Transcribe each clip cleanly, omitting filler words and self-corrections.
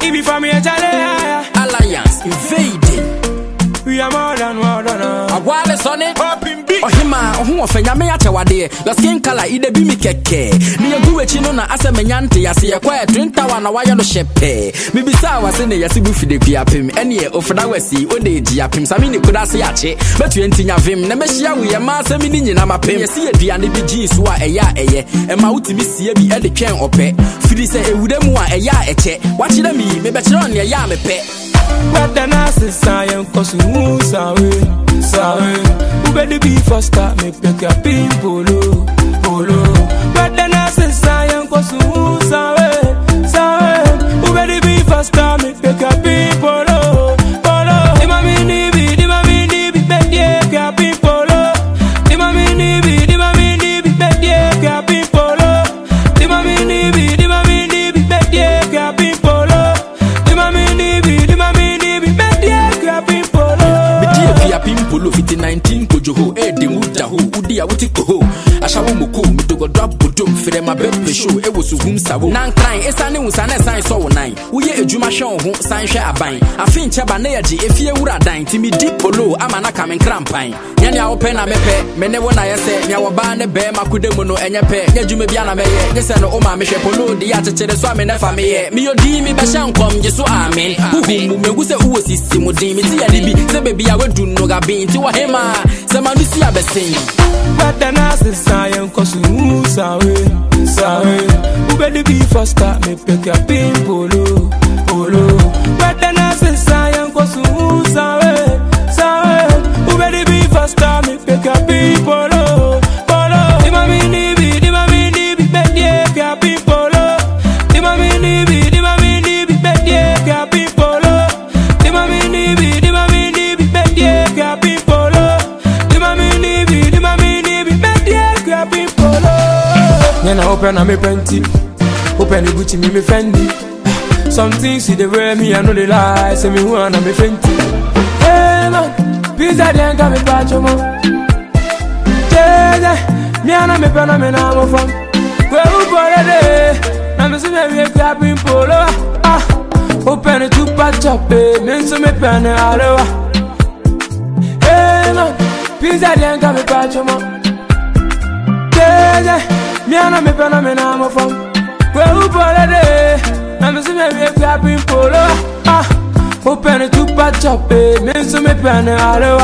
be for me, Alliance invading. We are more than a while son it. big. Oh hima, who offend me at our day. Your skin color, either be me keke. Near Guachino, as a menante, I see a quiet drink tower, no wire no shepe. Maybe Sawa send a Yasibu for the Piapim, any of Fadawesi, or the Diapim, Samini could ask Yache, but you ain't of him. Nemeshia, we are mass a minion, I'm a pay. See a dear and the jeans, who are a ya, and my ultimate see be at the can or pay. Fiddy say, a wooden one, a ya, a check. Watch it me, maybe on your yam a pet. But the nurses say, cause who sawe. Who better be faster, make pick a pin polo. But the nurses say, cause who sawe. Who better be faster, make pick a pin polo. The mami nibi, make a pin polo. The mami nibi, make a pin polo. The mami nibi, make a pin polo. The mami nibi, make a pin polo. Pimpolo 19 Kojoho, the Mudaho, Udia Wutiko, Ashawo Muku, Midogo drop Budum, Frema Bempe show, it was Wum Sabu. Nan crying, it's a new sign, sign so nine. We a Juma show, sign share a bine. I think Chabaneji, if you would have dined to me deep polo, I'm an coming crampine. Yanya open a mepe, Menewona, I say, Yawabane, Bear, Makudemono, and your pair, Yajumiana May, yes, and Oma Michel Polo, the Atche, Swami, Nefame, Mio Dimi, Bashan, come, just so I mean, who was a Simo Dimi, the baby, I would do no gabin to a hema, some of the Siabesing. But the nurses say, cause who sawe. Who better be faster, make pick a pin polo. But the nurses say, cause who sawe. Who better be faster, make pick a pin polo. The mami nibi, make a pin polo. The mami nibi, make a pin polo. The mami nibi, make a pin polo. The mami nibi, make a pin polo. Then I open a me plenty, open the Gucci me Fendi. Some things see the way me I know they lie, say me wanna me Fenty. Hey man, pizza then come me pacho mo. Yeah, me ana me pena me na mo fam. Where who bought it? Na me see me make a pin polo. Open it to patch up, me so me pena aloha. Hey man, pizza then come me pacho mo. Yeah, me ana me pena me na mo fam. Where who bought it? Na me see me make a pin polo. Open it to patch up, me so me pena aloha.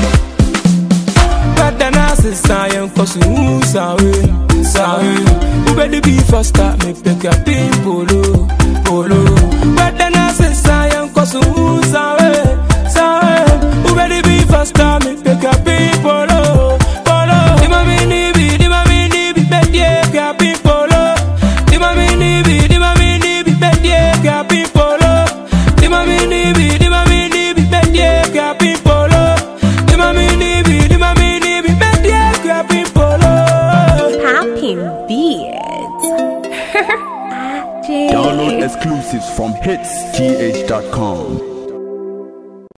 But the nurses say, cause who sawe. Who better be faster, make pick a pin polo. But the nurses say, cause who sawe. Who better be faster, make pick a pin polo. The mami nibi, make a pin polo. The mami nibi, make a pin polo. The mami nibi, make a pin polo. The mami nibi, make a pin polo. Popping beards. Download exclusives from hitsgh.com.